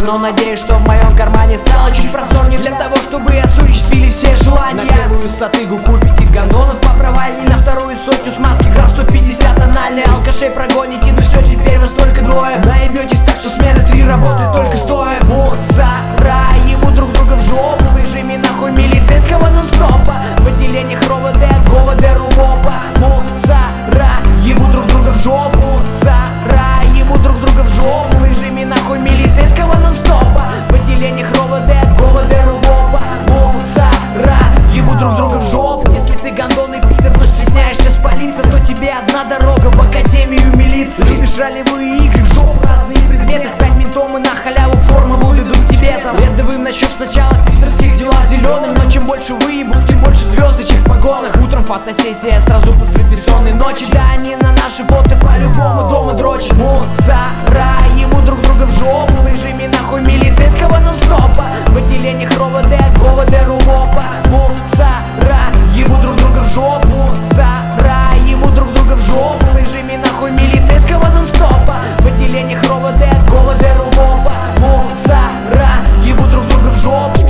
но надеюсь, что в моем кармане стало чуть просторнее для того, чтобы осуществили все желания. На первую сатыгу купите гондонов по провальней, на вторую сотню смазки грамм 150 анальной. Алкашей прогоните, ну все, теперь вас только двое. Наебетесь так, что смена 3 работает только стоя. Мусора ему друг друга в жопу, выжими нахуй милицейского нон-стопа. В отделениях РОВД, ГОВД, РУВОПа. Мусора ему друг друга в жопу, мусора ему друг друга в жопу, выжими нахуй милицейского нон-стопа. В отделениях РОВД, ГОВД, РУВОПа. Мусора ему друг друга в жопу. Если ты гондонный пидор, но стесняешься спалиться, то тебе одна дорога в академию милиции. Любишь ролевые игры, в жопу разные предметы, стать ментом и на халяву форму будут тебе там. Рядовым начнешь сначала в пидорских делах зеленым, но чем больше выебут, тем больше звездочек в погонах. Утром фотосессия, сразу после бессонной ночи. Да, они на наши фото по-любому дома дрочат. Мусора ему друг друга в жопу, выжими нахуй милицейского нон-стопа. В отделениях РОВД, ГОВД, РУВОПа. Мусора ему друг друга в жопу, мусора ему друг друга в жопу, выжими нахуй милицейского нон-стопа. В отделениях РОВД, ГОВД, РУВОПа. Мусора ему друг друга в жопу.